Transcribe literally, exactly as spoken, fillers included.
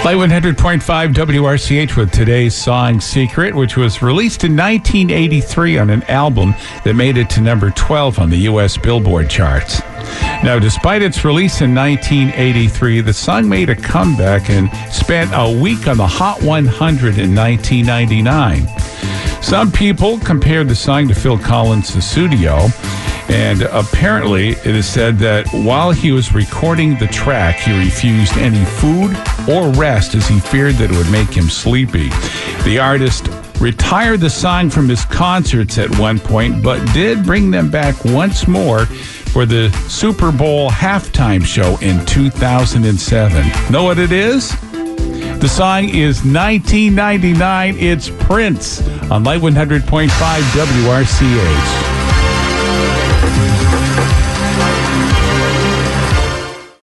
Light one hundred point five W R C H with today's song Secret, which was released in nineteen eighty-three on an album that made it to number twelve on the U S Billboard charts. Now, despite its release in nineteen eighty-three, the song made a comeback and spent a week on the Hot one hundred in nineteen ninety-nine. Some people compared the song to Phil Collins' Sussudio, and apparently it is said that while he was recording the track, he refused any food or rest as he feared that it would make him sleepy. The artist retired the song from his concerts at one point, but did bring them back once more for the Super Bowl halftime show in two thousand seven. Know what it is? The song is nineteen ninety-nine. It's Prince on Light one hundred point five W R C H.